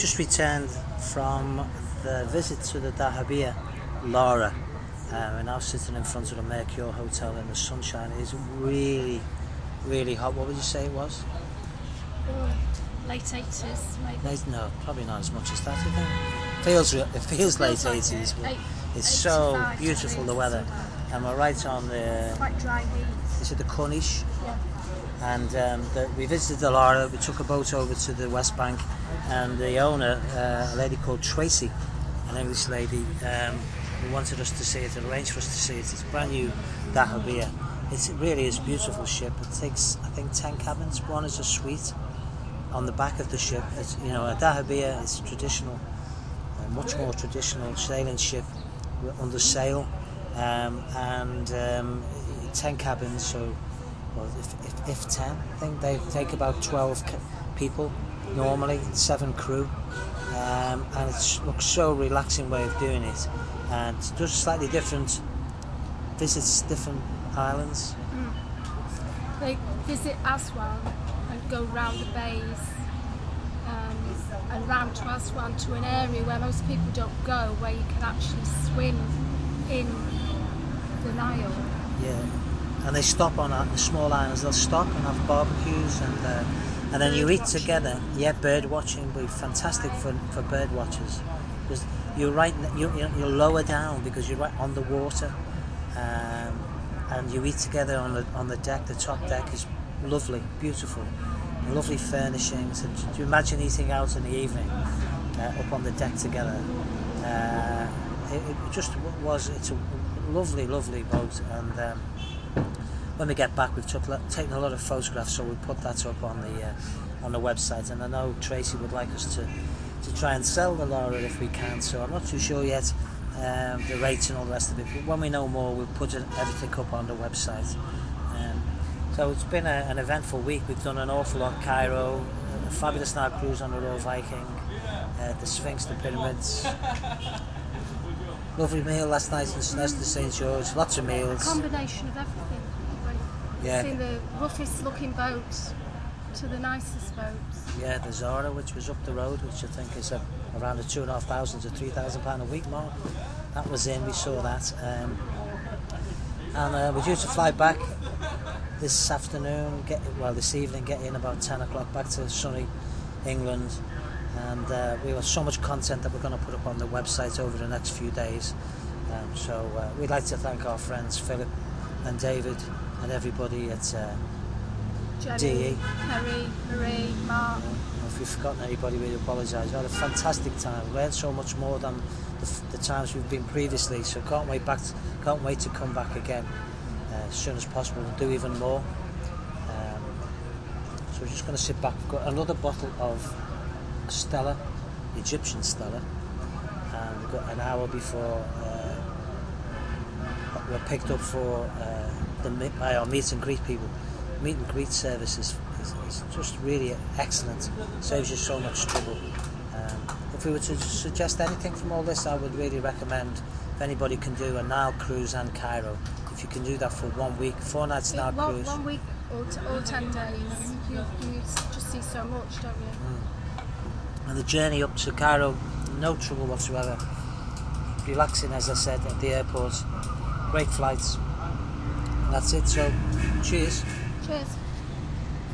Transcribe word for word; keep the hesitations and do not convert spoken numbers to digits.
Just returned from the visit to the Dahabeeyah, Lara. Um, we're now sitting in front of the Mercure Hotel in the sunshine. It is really, really hot. What would you say it was? Oh, late eighties, maybe. Late, no, probably not as much as that. I think feels it feels, it feels late like eighties. it. Eight, it's so beautiful twenty, the weather, so and we're right on the. It's quite dry heat. Is it the Corniche? Yeah. And um, the, we visited the Lara. We took a boat over to the West Bank, and the owner, uh, a lady called Tracy, an English lady, um, who wanted us to see it and arranged for us to see it. It's a brand new Dahabeeyah. It's, it really is a beautiful ship. It takes, I think, ten cabins. One is a suite on the back of the ship. It's, you know, a Dahabeeyah is traditional, a much more traditional sailing ship under sail, um, and um, ten cabins. So. Well, if, if, if ten, I think they take about twelve people normally, seven crew, um, and it looks so relaxing way of doing it, and it does slightly different, visits different islands. Mm. They visit Aswan and go round the bays um, and round to Aswan, to an area where most people don't go, where you can actually swim in the Nile. Yeah. And they stop on uh, the small islands. They'll stop and have barbecues, and uh, and then you eat together. Yeah, bird watching would be fantastic for, for bird watchers, because you're right. You're, you're lower down because you're right on the water, um, and you eat together on the on the deck. The top deck is lovely, beautiful, lovely furnishings. And do you imagine eating out in the evening uh, up on the deck together? Uh, it, it just was. It's a lovely, lovely boat, and. Um, When we get back, we've took, taken a lot of photographs, so we'll put that up on the uh, on the website. And I know Tracy would like us to, to try and sell the Lara if we can. So I'm not too sure yet um, the rates and all the rest of it. But when we know more, we'll put it, everything up on the website. Um, so it's been a, an eventful week. We've done an awful lot. Cairo, a fabulous night cruise on the Royal Viking, uh, the Sphinx, the pyramids. Lovely meal last night in Leicester Saint George. Lots of meals. A combination of everything. Yeah. Seen the roughest looking boats to the nicest boats. Yeah, the Zara, which was up the road, which I think is a, around a two and a half thousand to three thousand pound a week mark. That was in. We saw that, um, and uh, we're due to fly back this afternoon. Get well this evening. Get in about ten o'clock back to sunny England, and uh, we have so much content that we're going to put up on the website over the next few days. Um, so uh, we'd like to thank our friends Philip and David. And everybody at uh, Jenny, D E. Kerry, Marie, Mark. Uh, if we've forgotten anybody, we apologise. We had a fantastic time. We learned so much more than the, the times we've been previously. So can't wait back. To, can't wait to come back again uh, as soon as possible and do even more. Um, so we're just going to sit back. We've got another bottle of Stella, Egyptian Stella, and we've got an hour before uh, we're picked up for. Uh, The, by our meet and greet people. Meet and greet service is, is, is just really excellent. Saves you so much trouble. Um, if we were to suggest anything from all this, I would really recommend if anybody can do a Nile cruise and Cairo. If you can do that for one week, four nights Nile one, cruise. One week or, t- or ten days. You, you just see so much, don't you? Mm. And the journey up to Cairo, no trouble whatsoever. Relaxing, as I said, at the airport. Great flights. That's it, so cheers. Cheers.